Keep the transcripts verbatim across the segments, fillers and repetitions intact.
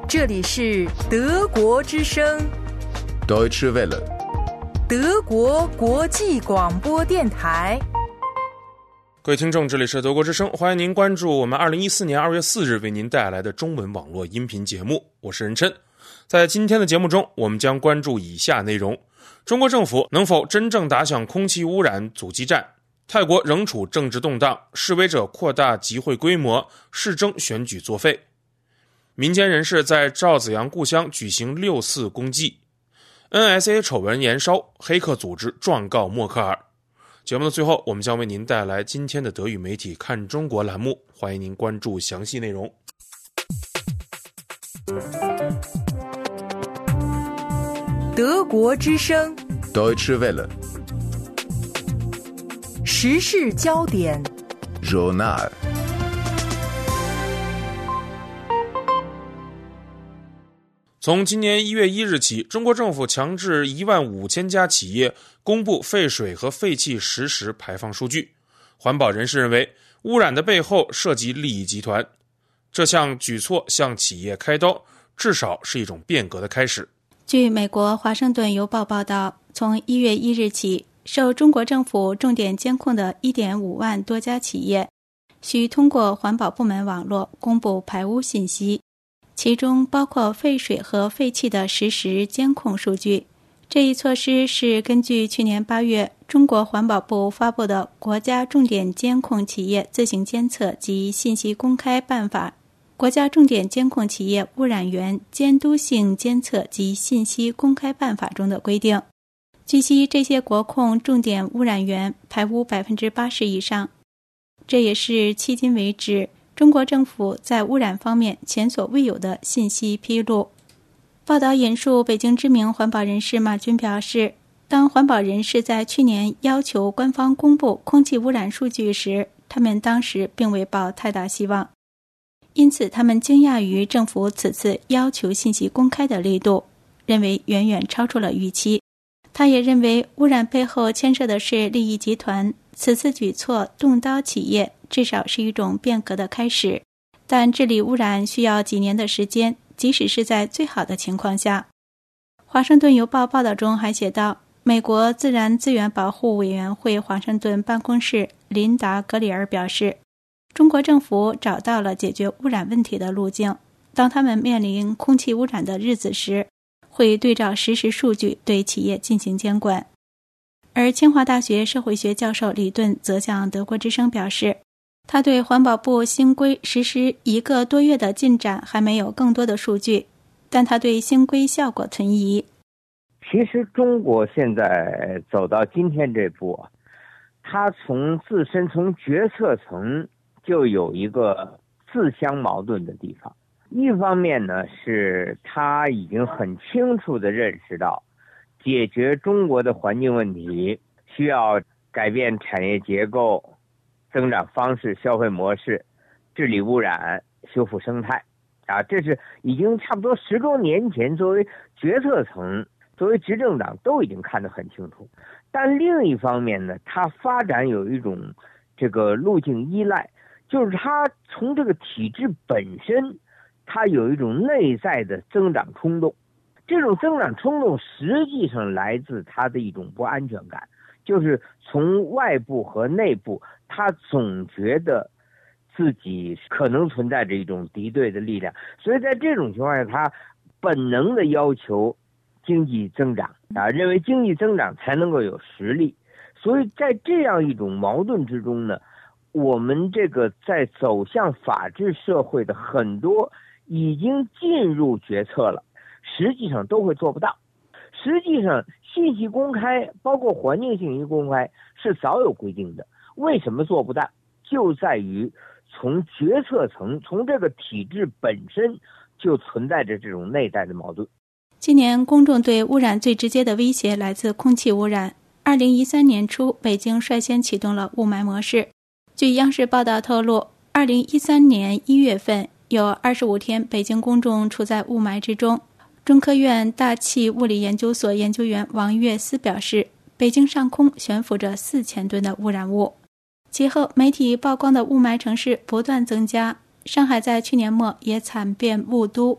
这里是德国之声 Deutsche Welle 德国国际广播电台。 各位听众，这里是德国之声，欢迎您关注我们二零一四年二月四日为您带来的中文网络音频节目，我是任琛。在今天的节目中，我们将关注以下内容：中国政府能否真正打响空气污染阻击战？泰国仍处政治动荡，示威者扩大集会规模，市政选举作废。民间人士在赵子阳故乡举行六四公祭。 N S A 丑闻延烧，黑客组织状告默克尔。节目的最后，我们将为您带来今天的德语媒体看中国栏目，欢迎您关注详细内容。 德国之声 Deutsche Welle 时事焦点 Journal。 从今年一月一日起，中国政府强制一万五千家企业公布废水和废气实时排放数据。环保人士认为，污染的背后涉及利益集团，这项举措向企业开刀，至少是一种变革的开始。 据美国华盛顿邮报报道，从一月一日起，受中国政府重点监控的 一点五万多家企业需通过环保部门网络公布排污信息，其中包括废水和废气的实时监控数据。这一措施是根据去年八月中国环保部发布的《国家重点监控企业自行监测及信息公开办法》、《国家重点监控企业污染源监督性监测及信息公开办法》中的规定。据悉，这些国控重点污染源排污 百分之八十 以上，这也是迄今为止中国政府在污染方面前所未有的信息披露。报道引述北京知名环保人士马军表示，当环保人士在去年要求官方公布空气污染数据时，他们当时并未抱太大希望，因此他们惊讶于政府此次要求信息公开的力度，认为远远超出了预期。他也认为污染背后牵涉的是利益集团，此次举措动刀企业，至少是一种变革的开始，但治理污染需要几年的时间，即使是在最好的情况下。华盛顿邮报报道中还写道，美国自然资源保护委员会华盛顿办公室琳达·格里尔表示，中国政府找到了解决污染问题的路径，当他们面临空气污染的日子时，会对照实时数据对企业进行监管。而清华大学社会学教授李顿则向德国之声表示，他对环保部新规实施一个多月的进展还没有更多的数据，但他对新规效果存疑。 其实中国现在走到今天这步，他从自身从决策层就有一个自相矛盾的地方。一方面呢，是他已经很清楚地认识到，解决中国的环境问题需要改变产业结构、增长方式、消费模式、治理污染、修复生态啊，这是已经差不多十多年前作为决策层、作为执政党都已经看得很清楚。但另一方面呢，它发展有一种这个路径依赖，就是它从这个体制本身，它有一种内在的增长冲动。这种增长冲动实际上来自它的一种不安全感，就是从外部和内部，他总觉得自己可能存在着一种敌对的力量，所以在这种情况下，他本能的要求经济增长啊，认为经济增长才能够有实力。所以在这样一种矛盾之中呢，我们这个在走向法治社会的很多已经进入决策了，实际上都会做不到。实际上信息公开，包括环境信息公开是早有规定的，为什么做不到？就在于从决策层，从这个体制本身就存在着这种内在的矛盾。 今年公众对污染最直接的威胁来自空气污染。二零一三年初，北京率先启动了雾霾模式。据央视报道透露，二零一三年一月份有二十五天北京公众处在雾霾之中。中科院大气物理研究所研究员王跃思表示，北京上空悬浮着四千吨的污染物。其后媒体曝光的雾霾城市不断增加，上海在去年末也惨变雾都，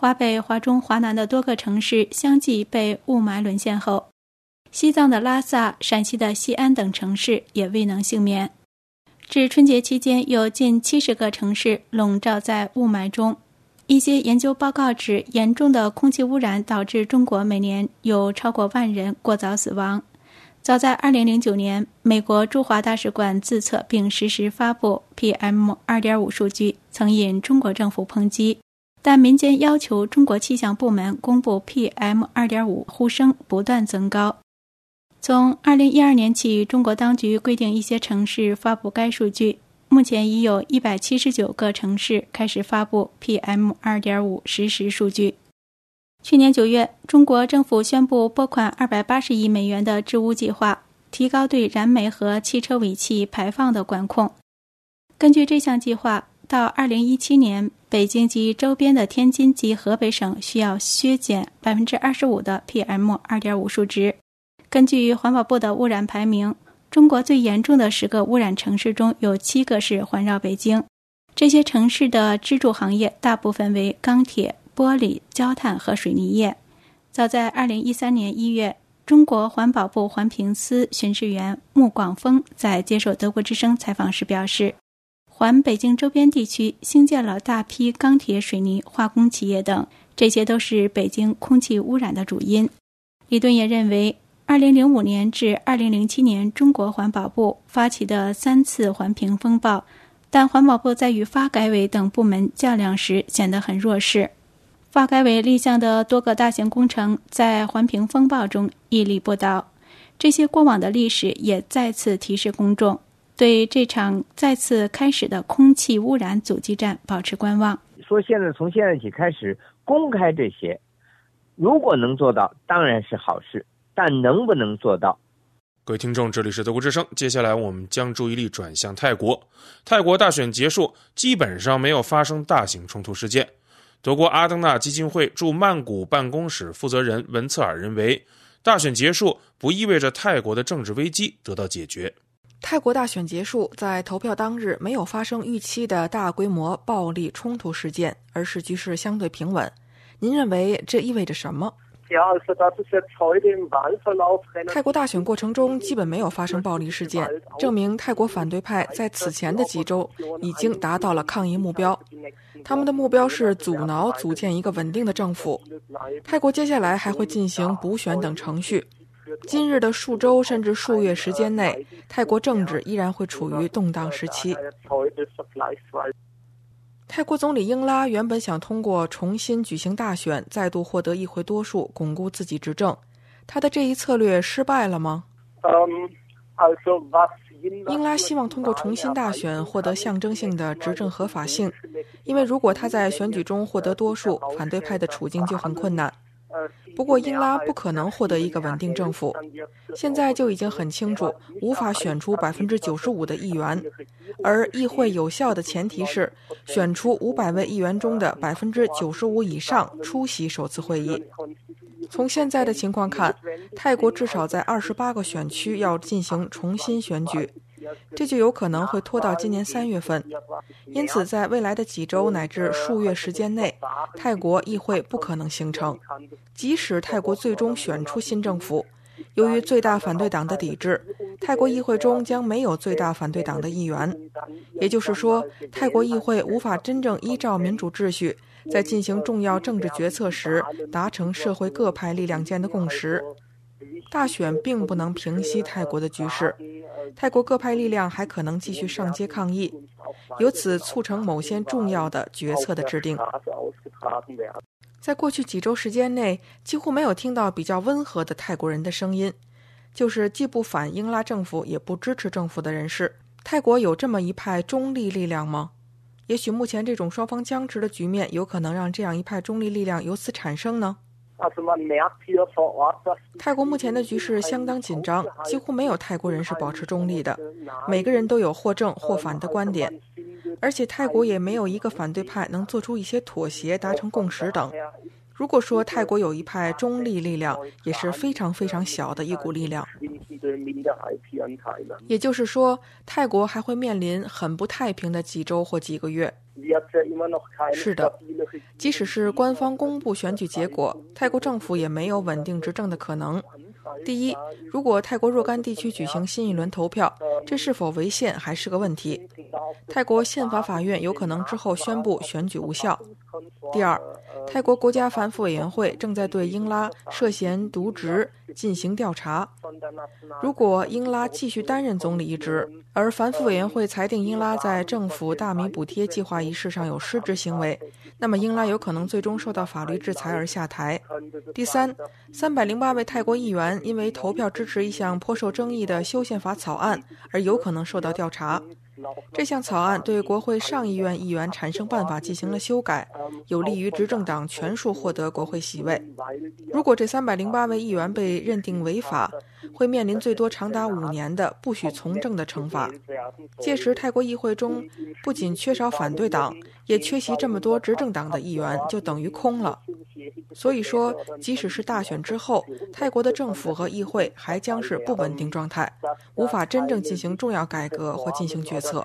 华北、华中、华南的多个城市相继被雾霾沦陷后，西藏的拉萨、陕西的西安等城市也未能幸免。至春节期间，有近七十个城市笼罩在雾霾中。一些研究报告指，严重的空气污染导致中国每年有超过万人过早死亡。早在二零零九年，美国驻华大使馆自测并实时发布 P M 二点五 数据，曾引中国政府抨击，但民间要求中国气象部门公布 P M 二点五 呼声不断增高。从二零一二年起，中国当局规定一些城市发布该数据，目前已有一百七十九个城市开始发布 P M 二点五 实时数据。去年九月，中国政府宣布拨款二百八十亿美元的治污计划，提高对燃煤和汽车尾气排放的管控。根据这项计划，到二零一七年，北京及周边的天津及河北省需要削减 百分之二十五 的 P M 二点五 数值。根据环保部的污染排名，中国最严重的十个污染城市中有七个是环绕北京。这些城市的支柱行业大部分为钢铁、玻璃、焦炭和水泥业。早在二零一三年一月，中国环保部环评司巡视员穆广峰在接受德国之声采访时表示，环北京周边地区兴建了大批钢铁、水泥、化工企业等，这些都是北京空气污染的主因。李顿也认为，二零零五年至二零零七年中国环保部发起的三次环评风暴，但环保部在与发改委等部门较量时显得很弱势。发改委立项的多个大型工程在环评风暴中屹立不倒，这些过往的历史也再次提示公众，对这场再次开始的空气污染阻击战保持观望。 说现在从现在起开始公开这些，如果能做到当然是好事，但能不能做到？ 各位听众，这里是德国之声，接下来我们将注意力转向泰国。泰国大选结束，基本上没有发生大型冲突事件。德国阿登纳基金会驻曼谷办公室负责人文策尔认为，大选结束不意味着泰国的政治危机得到解决。 泰国大选结束，在投票当日没有发生预期的大规模暴力冲突事件，而是局势相对平稳。您认为这意味着什么？泰国大选过程中基本没有发生暴力事件，证明泰国反对派在此前的几周已经达到了抗议目标。他们的目标是阻挠组建一个稳定的政府。泰国接下来还会进行补选等程序。今日的数周甚至数月时间内，泰国政治依然会处于动荡时期。泰国总理英拉原本想通过重新举行大选，再度获得议会多数，巩固自己执政。他的这一策略失败了吗？英拉希望通过重新大选获得象征性的执政合法性，因为如果他在选举中获得多数，反对派的处境就很困难。不过英拉不可能获得一个稳定政府，现在就已经很清楚，无法选出 百分之九十五 的议员，而议会有效的前提是选出五百位议员中的 百分之九十五 以上出席首次会议。从现在的情况看，泰国至少在二十八个选区要进行重新选举，这就有可能会拖到今年三月份。因此在未来的几周乃至数月时间内，泰国议会不可能形成。即使泰国最终选出新政府，由于最大反对党的抵制，泰国议会中将没有最大反对党的议员。也就是说，泰国议会无法真正依照民主秩序，在进行重要政治决策时达成社会各派力量间的共识。大选并不能平息泰国的局势，泰国各派力量还可能继续上街抗议，由此促成某些重要的决策的制定。在过去几周时间内，几乎没有听到比较温和的泰国人的声音，就是既不反英拉政府也不支持政府的人士。泰国有这么一派中立力量吗？也许目前这种双方僵持的局面有可能让这样一派中立力量由此产生呢？泰国目前的局势相当紧张，几乎没有泰国人是保持中立的，每个人都有或正或反的观点，而且泰国也没有一个反对派能做出一些妥协达成共识等。 如果说泰国有一派中立力量，也是非常非常小的一股力量。也就是说，泰国还会面临很不太平的几周或几个月。是的，即使是官方公布选举结果，泰国政府也没有稳定执政的可能。第一，如果泰国若干地区举行新一轮投票，这是否违宪还是个问题。泰国宪法法院有可能之后宣布选举无效。第二，泰国国家反腐委员会正在对英拉涉嫌渎职进行调查。如果英拉继续担任总理一职，而反腐委员会裁定英拉在政府大米补贴计划一事上有失职行为，那么英拉有可能最终受到法律制裁而下台。第三，三百零八位泰国议员因为投票支持一项颇受争议的修宪法草案而有可能受到调查。这项草案对国会上议院议员产生办法进行了修改，有利于执政党全数获得国会席位。如果这三百零八位议员被认定违法，会面临最多长达五年的不许从政的惩罚。届时泰国议会中不仅缺少反对党，也缺席这么多执政党的议员，就等于空了。所以说，即使是大选之后，泰国的政府和议会还将是不稳定状态，无法真正进行重要改革或进行决策。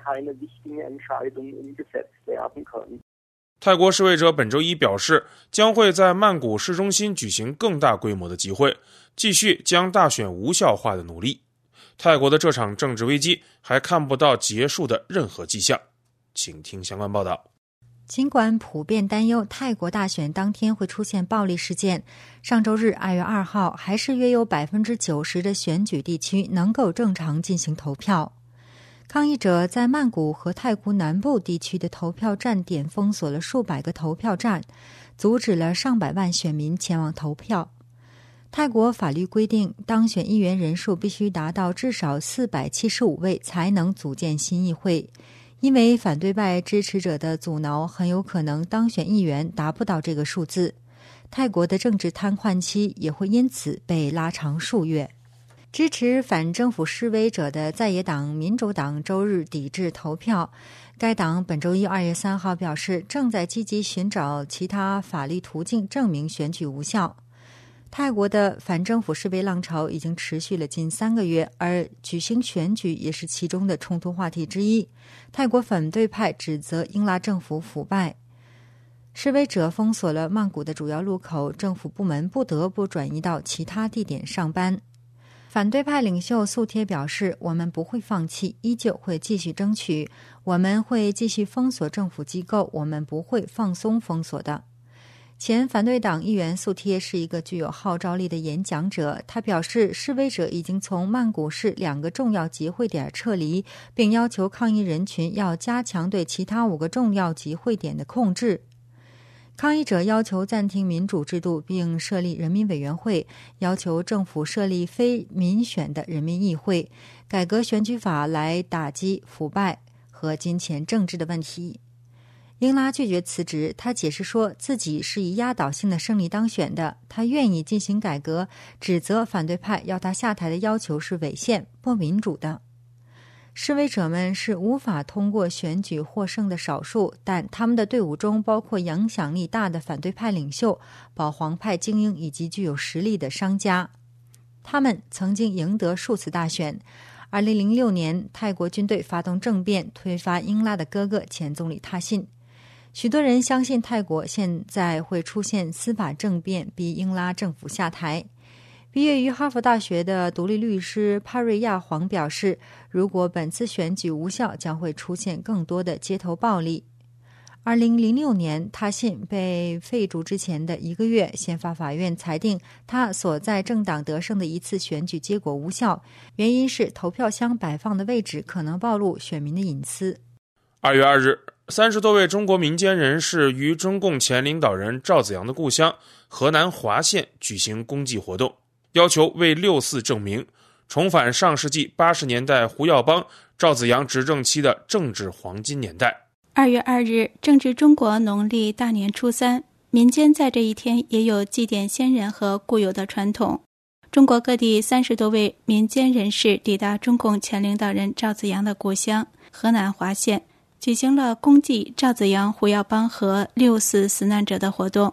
泰国示威者本周一表示，将会在曼谷市中心举行更大规模的集会，继续将大选无效化的努力。泰国的这场政治危机还看不到结束的任何迹象。请听相关报道。 尽管普遍担忧泰国大选当天会出现暴力事件，上周日二月二号还是约有 百分之九十 的选举地区能够正常进行投票。抗议者在曼谷和泰国南部地区的投票站点封锁了数百个投票站，阻止了上百万选民前往投票。泰国法律规定，当选议员人数必须达到至少四百七十五位才能组建新议会。因为反对派支持者的阻挠，很有可能当选议员达不到这个数字。泰国的政治瘫痪期也会因此被拉长数月。支持反政府示威者的在野党民主党周日抵制投票，该党本周一二月三号表示，正在积极寻找其他法律途径证明选举无效。泰国的反政府示威浪潮已经持续了近三个月，而举行选举也是其中的冲突话题之一。泰国反对派指责英拉政府腐败，示威者封锁了曼谷的主要路口，政府部门不得不转移到其他地点上班。反对派领袖素贴表示，我们不会放弃，依旧会继续争取，我们会继续封锁政府机构，我们不会放松封锁的。前反对党议员素贴是一个具有号召力的演讲者，他表示，示威者已经从曼谷市两个重要集会点撤离，并要求抗议人群要加强对其他五个重要集会点的控制。抗议者要求暂停民主制度并设立人民委员会，要求政府设立非民选的人民议会，改革选举法来打击腐败和金钱政治的问题。英拉拒绝辞职，他解释说自己是以压倒性的胜利当选的，他愿意进行改革，指责反对派要他下台的要求是违宪、不民主的。示威者们是无法通过选举获胜的少数，但他们的队伍中包括影响力大的反对派领袖、保皇派精英以及具有实力的商家。他们曾经赢得数次大选。二零零六年，泰国军队发动政变，推翻英拉的哥哥前总理他信。许多人相信泰国现在会出现司法政变，逼英拉政府下台。毕业于哈佛大学的独立律师帕瑞亚黄表示，如果本次选举无效，将会出现更多的街头暴力。二零零六年，他信被废除之前的一个月，宪法法院裁定他所在政党得胜的一次选举结果无效，原因是投票箱摆放的位置可能暴露选民的隐私。 二月二日，三十多位中国民间人士于中共前领导人赵紫阳的故乡河南滑县举行公祭活动，要求为六四证明，重返上世纪八十年代胡耀邦、赵紫阳执政期的政治黄金年代。 二月二日，正值中国农历大年初三，民间在这一天也有祭奠先人和故友的传统。中国各地三十多位民间人士抵达中共前领导人赵紫阳的故乡河南滑县，举行了公祭赵紫阳、胡耀邦和六四死难者的活动。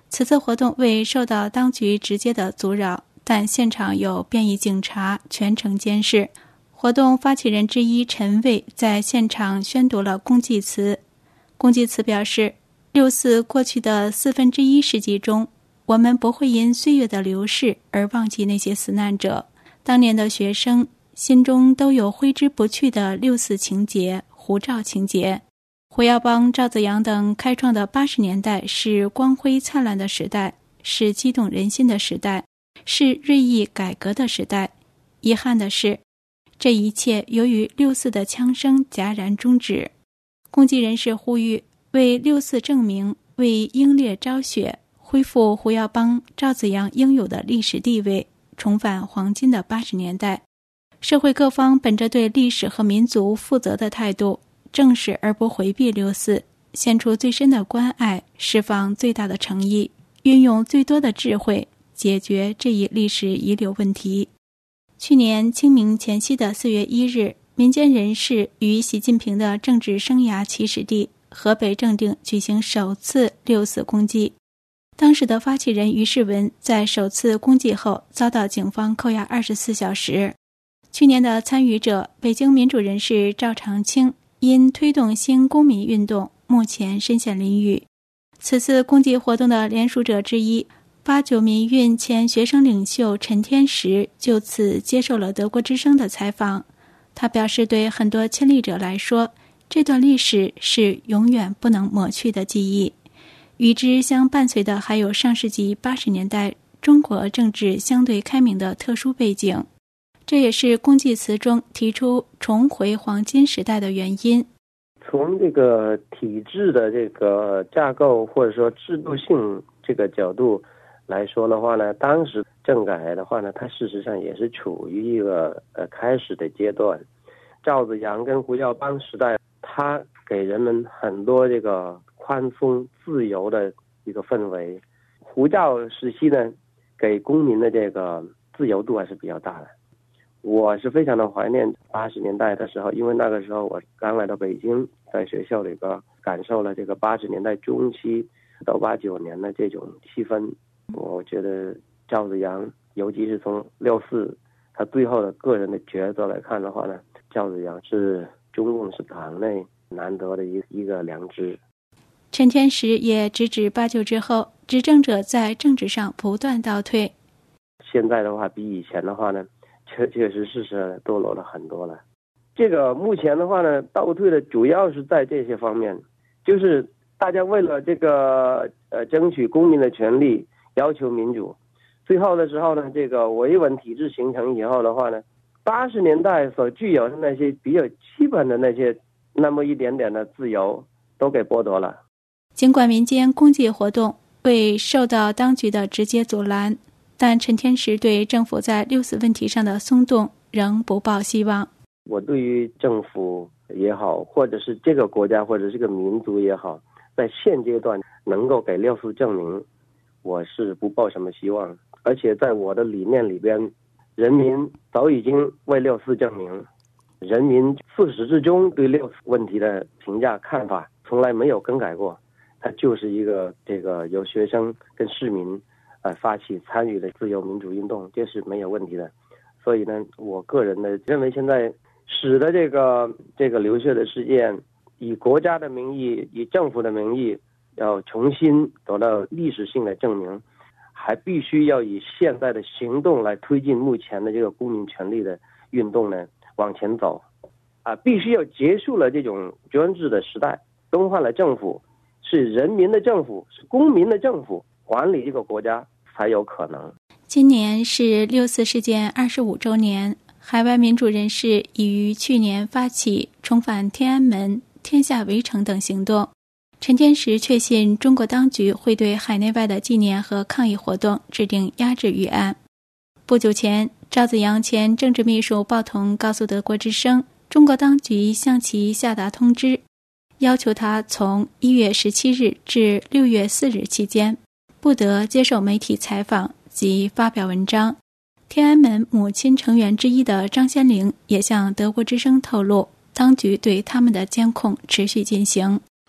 此次活动未受到当局直接的阻扰，但现场有便衣警察全程监视。活动发起人之一陈蔚在现场宣读了公祭词。公祭词表示，六四过去的四分之一世纪中，我们不会因岁月的流逝而忘记那些死难者。当年的学生心中都有挥之不去的六四情节、胡照情节。胡耀邦、赵紫阳等开创的八十年代是光辉灿烂的时代，是激动人心的时代，是锐意改革的时代。遗憾的是，这一切由于六四的枪声戛然终止。公祭人士呼吁为六四证明，为英烈昭雪，恢复胡耀邦、赵紫阳应有的历史地位，重返黄金的八十年代。社会各方本着对历史和民族负责的态度，正视而不回避六四，献出最深的关爱，释放最大的诚意，运用最多的智慧，解决这一历史遗留问题。去年清明前夕的四月一日，民间人士于习近平的政治生涯起始地河北正定举行首次六四公祭。当时的发起人于世文在首次公祭后遭到警方扣押二十四小时。去年的参与者北京民主人士赵长青因推动新公民运动，目前身陷囹圄。此次公祭活动的联署者之一，八九民运前学生领袖陈天石就此接受了德国之声的采访。他表示，对很多亲历者来说，这段历史是永远不能抹去的记忆。与之相伴随的还有上世纪八十年代中国政治相对开明的特殊背景。这也是公祭词中提出重回黄金时代的原因。 从这个体制的这个架构或者说制度性这个角度来说的话呢，当时政改的话呢，它事实上也是处于一个呃开始的阶段。赵紫阳跟胡耀邦时代，它给人们很多这个宽松自由的一个氛围。胡赵时期呢，给公民的这个自由度还是比较大的。我是非常的怀念八十年代的时候，因为那个时候我刚来到北京，在学校里边感受了这个八十年代中期到八九年的这种气氛。我觉得赵紫阳，尤其是从六四他最后的个人的抉择来看的话呢，赵紫阳是中共是党内难得的一一个良知。 陈天石也直指八九之后，执政者在政治上不断倒退。 现在的话，比以前的话呢，确确实实是堕落了很多了。这个目前的话呢，倒退的主要是在这些方面，就是大家为了这个呃争取公民的权利，要求民主，最后的时候呢，这个维稳体制形成以后的话呢，八十年代所具有的那些比较基本的那些那么一点点的自由都给剥夺了。 尽管民间公祭活动未受到当局的直接阻拦，但陈天石对政府在六四问题上的松动仍不抱希望。 我对于政府也好，或者是这个国家或者这个民族也好，在现阶段能够给六四证明，我是不抱什么希望。而且在我的理念里边，人民早已经为六四证明，人民自始至终对六四问题的评价看法从来没有更改过，它就是一个这个由学生跟市民呃发起参与的自由民主运动，这是没有问题的。所以呢，我个人呢认为，现在使得这个这个留学的事件以国家的名义，以政府的名义要重新得到历史性的证明，还必须要以现在的行动来推进目前的这个公民权利的运动呢往前走啊，必须要结束了这种专制的时代，更换了政府，是人民的政府，是公民的政府管理这个国家才有可能。 今年是六四事件二十五周年，海外民主人士已于去年发起重返天安门、天下围城等行动。陈天石确信中国当局会对海内外的纪念和抗议活动制定压制预案。不久前，赵紫阳前政治秘书鲍同告诉德国之声，中国当局向其下达通知，要求他从一月十七日至六月四日期间不得接受媒体采访及发表文章。天安门母亲成员之一的张先玲也向德国之声透露，当局对他们的监控持续进行。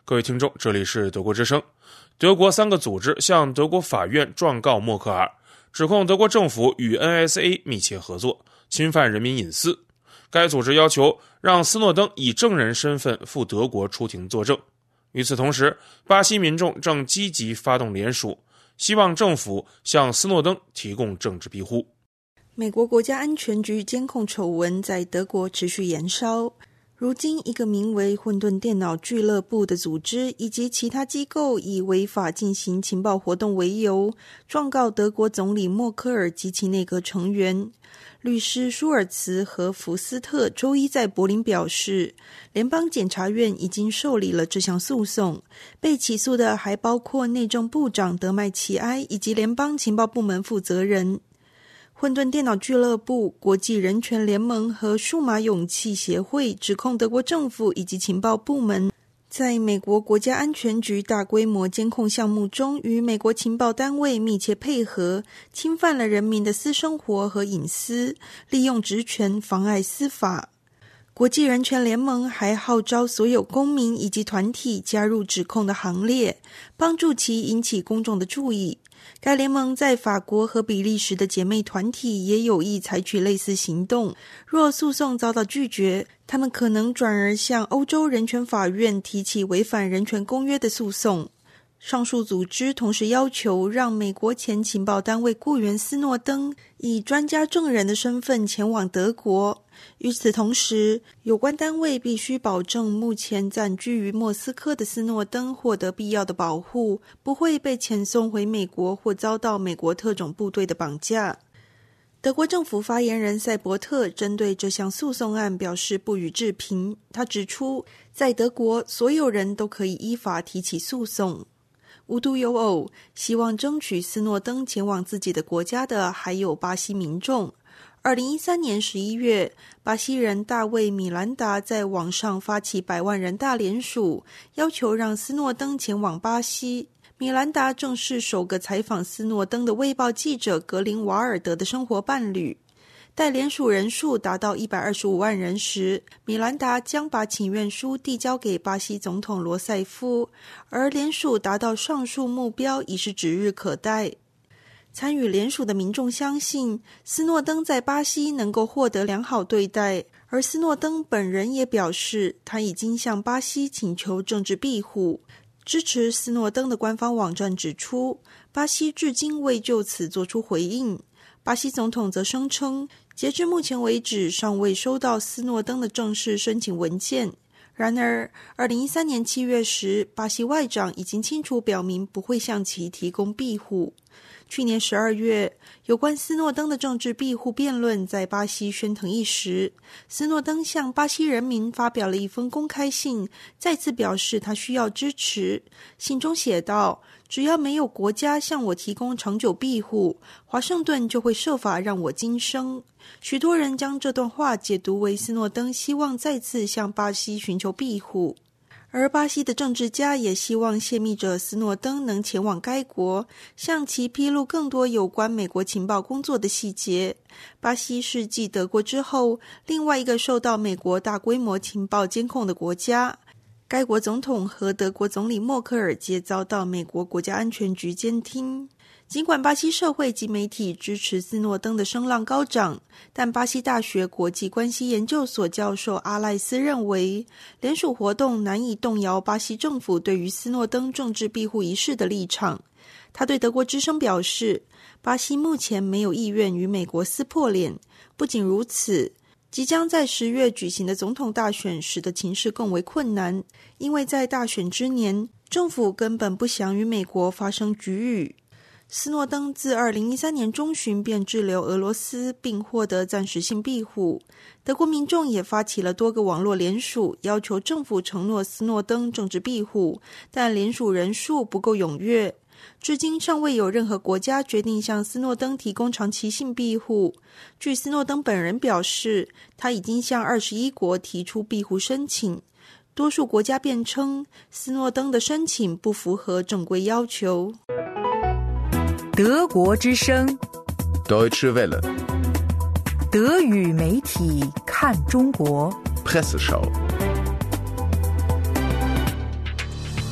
各位听众，这里是德国之声。德国三个组织向德国法院状告默克尔，指控德国政府与 N S A 密切合作，侵犯人民隐私。该组织要求让斯诺登以证人身份赴德国出庭作证。与此同时，巴西民众正积极发动联署，希望政府向斯诺登提供政治庇护。 美国国家安全局监控丑闻在德国持续延烧。如今，一个名为混沌电脑俱乐部的组织以及其他机构以违法进行情报活动为由，状告德国总理默克尔及其内阁成员。律师舒尔茨和福斯特周一在柏林表示，联邦检察院已经受理了这项诉讼，被起诉的还包括内政部长德麦齐埃以及联邦情报部门负责人。混沌电脑俱乐部、国际人权联盟和数码勇气协会指控德国政府以及情报部门在美国国家安全局大规模监控项目中与美国情报单位密切配合，侵犯了人民的私生活和隐私，利用职权妨碍司法。国际人权联盟还号召所有公民以及团体加入指控的行列，帮助其引起公众的注意。该联盟在法国和比利时的姐妹团体也有意采取类似行动，若诉讼遭到拒绝，他们可能转而向欧洲人权法院提起违反人权公约的诉讼。上述组织同时要求让美国前情报单位雇员斯诺登以专家证人的身份前往德国。与此同时，有关单位必须保证目前暂居于莫斯科的斯诺登获得必要的保护，不会被遣送回美国或遭到美国特种部队的绑架。德国政府发言人塞伯特针对这项诉讼案表示不予置评。他指出，在德国，所有人都可以依法提起诉讼。无独有偶，希望争取斯诺登前往自己的国家的还有巴西民众。二零一三年十一月，巴西人大卫·米兰达在网上发起百万人大联署，要求让斯诺登前往巴西。米兰达正是首个采访斯诺登的《卫报》记者格林瓦尔德的生活伴侣。待联署人数达到一百二十五万人时，米兰达将把请愿书递交给巴西总统罗塞夫，而联署达到上述目标已是指日可待。参与联署的民众相信，斯诺登在巴西能够获得良好对待，而斯诺登本人也表示，他已经向巴西请求政治庇护。支持斯诺登的官方网站指出，巴西至今未就此作出回应。巴西总统则声称，截至目前为止尚未收到斯诺登的正式申请文件。然而二零一三年七月时，巴西外长已经清楚表明不会向其提供庇护。去年十二月，有关斯诺登的政治庇护辩论在巴西喧腾一时。斯诺登向巴西人民发表了一封公开信，再次表示他需要支持。信中写道，只要没有国家向我提供长久庇护，华盛顿就会设法让我今生。许多人将这段话解读为斯诺登希望再次向巴西寻求庇护。而巴西的政治家也希望泄密者斯诺登能前往该国，向其披露更多有关美国情报工作的细节。巴西是继德国之后另外一个受到美国大规模情报监控的国家。该国总统和德国总理默克尔皆遭到美国国家安全局监听。尽管巴西社会及媒体支持斯诺登的声浪高涨，但巴西大学国际关系研究所教授阿赖斯认为，联署活动难以动摇巴西政府对于斯诺登政治庇护一事的立场。他对德国之声表示，巴西目前没有意愿与美国撕破脸。不仅如此，即将在十月举行的总统大选使得情势更为困难，因为在大选之年，政府根本不想与美国发生局域。斯诺登自二零一三年中旬便滞留俄罗斯，并获得暂时性庇护。德国民众也发起了多个网络联署，要求政府承诺斯诺登政治庇护，但联署人数不够踊跃。至今尚未有任何国家决定向斯诺登提供长期性庇护。据斯诺登本人表示，他已经向二十一国提出庇护申请。多数国家辩称，斯诺登的申请不符合正规要求。 德国之声 Deutsche Welle 德语媒体看中国 Presseschau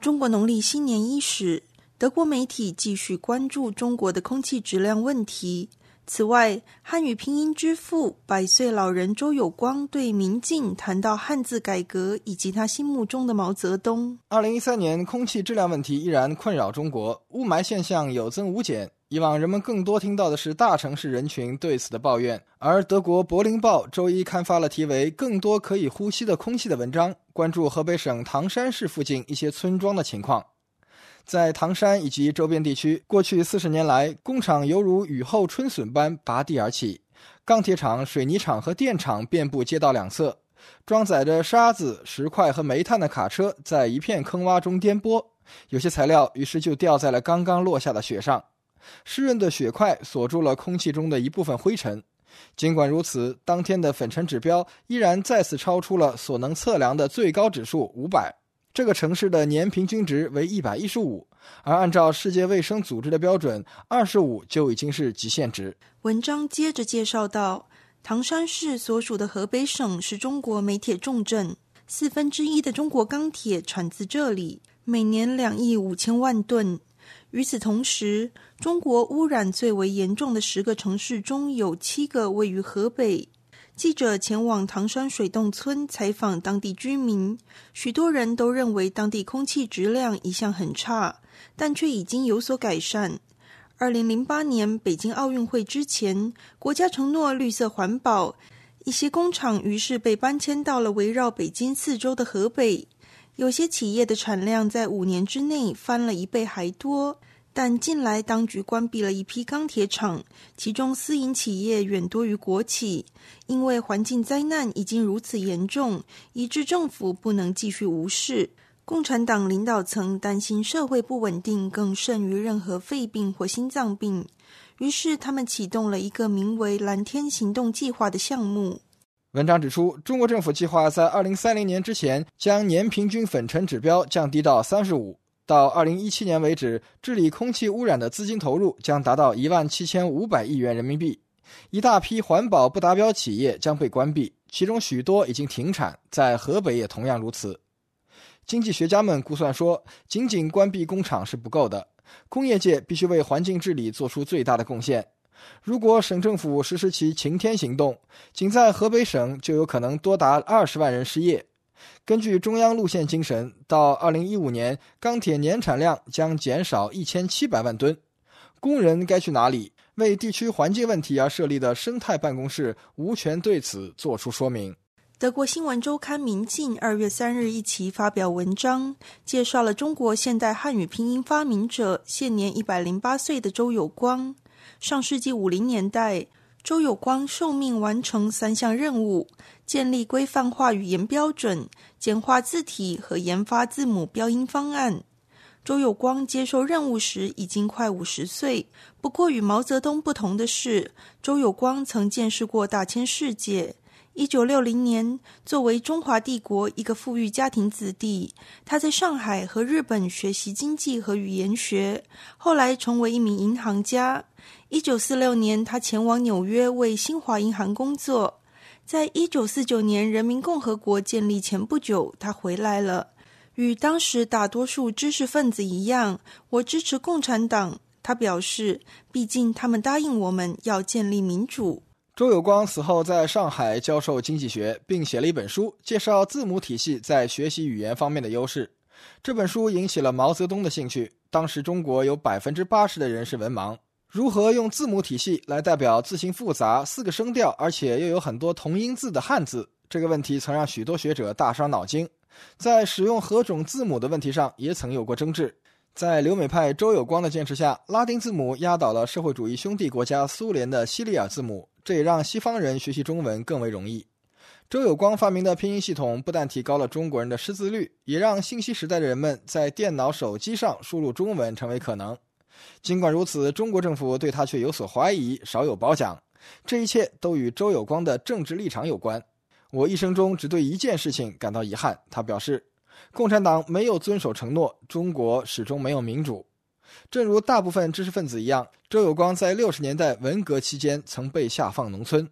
中国农历新年伊始，德国媒体继续关注中国的空气质量问题。此外，汉语拼音之父百岁老人周有光对民进谈到汉字改革以及他心目中的毛泽东。 二零一三年空气质量问题依然困扰中国，雾霾现象有增无减。以往人们更多听到的是大城市人群对此的抱怨，而德国柏林报周一刊发了题为《更多可以呼吸的空气》的文章，关注河北省唐山市附近一些村庄的情况。在唐山以及周边地区，过去四十年来，工厂犹如雨后春笋般拔地而起，钢铁厂、水泥厂和电厂遍布街道两侧，装载着沙子、石块和煤炭的卡车在一片坑洼中颠簸，有些材料于是就掉在了刚刚落下的雪上。湿润的雪块锁住了空气中的一部分灰尘。尽管如此，当天的粉尘指标依然再次超出了所能测量的最高指数五百。这个城市的年平均值为一百一十五，而按照世界卫生组织的标准，二十五就已经是极限值。 文章接着介绍到，唐山市所属的河北省是中国煤铁重镇，四分之一的中国钢铁产自这里，每年两亿五千万吨。与此同时，中国污染最为严重的十个城市中有七个位于河北。记者前往唐山水洞村采访当地居民，许多人都认为当地空气质量一向很差，但却已经有所改善。二零零八年北京奥运会之前，国家承诺绿色环保，一些工厂于是被搬迁到了围绕北京四周的河北。有些企业的产量在五年之内翻了一倍还多，但近来当局关闭了一批钢铁厂，其中私营企业远多于国企，因为环境灾难已经如此严重，以致政府不能继续无视。共产党领导层担心社会不稳定更甚于任何肺病或心脏病，于是他们启动了一个名为蓝天行动计划的项目。 文章指出，中国政府计划在二零三零年之前将年平均粉尘指标降低到三十五，到二零一七年为止，治理空气污染的资金投入将达到一万七千五百亿元人民币。一大批环保不达标企业将被关闭，其中许多已经停产，在河北也同样如此。经济学家们估算说，仅仅关闭工厂是不够的，工业界必须为环境治理做出最大的贡献。如果省政府实施其晴天行动，仅在河北省就有可能多达二十万人失业。根据中央路线精神，到二零一五年，钢铁年产量将减少一千七百万吨。工人该去哪里？为地区环境问题而设立的生态办公室无权对此作出说明。 德国新闻周刊《民进》二月三日一期发表文章，介绍了中国现代汉语拼音发明者，现年一百零八岁的周有光。上世纪五零年代，周有光受命完成三项任务：建立规范化语言标准、简化字体和研发字母标音方案。周有光接受任务时已经快五十岁，不过与毛泽东不同的是，周有光曾见识过大千世界。一九六零年，作为中华帝国一个富裕家庭子弟，他在上海和日本学习经济和语言学，后来成为一名银行家。一九四六年，他前往纽约为新华银行工作。在一九四九年人民共和国建立前不久，他回来了。与当时大多数知识分子一样，我支持共产党。他表示，毕竟他们答应我们要建立民主。 周有光死后在上海教授经济学，并写了一本书，介绍字母体系在学习语言方面的优势。这本书引起了毛泽东的兴趣。当时中国有 百分之八十 的人是文盲，如何用字母体系来代表字形复杂、四个声调而且又有很多同音字的汉字，这个问题曾让许多学者大伤脑筋。在使用何种字母的问题上也曾有过争执。在留美派周有光的坚持下，拉丁字母压倒了社会主义兄弟国家苏联的西里尔字母，这也让西方人学习中文更为容易。周有光发明的拼音系统不但提高了中国人的识字率，也让信息时代的人们在电脑、手机上输入中文成为可能。尽管如此，中国政府对他却有所怀疑，少有褒奖。这一切都与周有光的政治立场有关。我一生中只对一件事情感到遗憾，他表示，共产党没有遵守承诺，中国始终没有民主。正如大部分知识分子一样，周有光在六十年代文革期间曾被下放农村。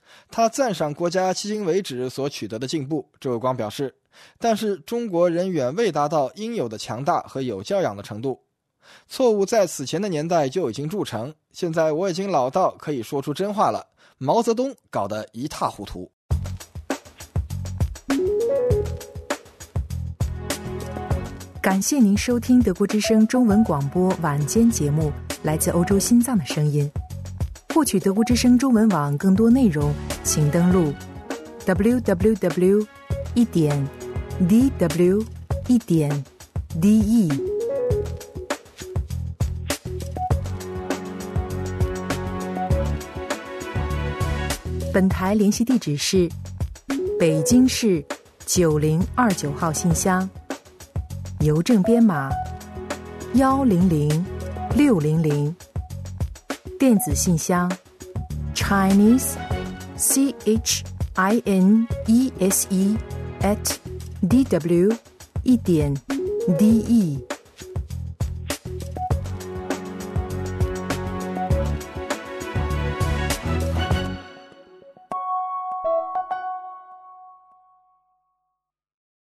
他赞赏国家迄今为止所取得的进步，周有光表示，但是中国仍远未达到应有的强大和有教养的程度。错误在此前的年代就已经铸成，现在我已经老到可以说出真话了，毛泽东搞得一塌糊涂。 感谢您收听德国之声中文广播晚间节目，来自欧洲心脏的声音。获取德国之声中文网更多内容，请登录 double-u double-u double-u 点 d w 点 d e。本台联系地址是北京市九零二九号信箱，邮政编码幺零零六零零，电子信箱 Chinese C H I N E S E at D W 点 D E。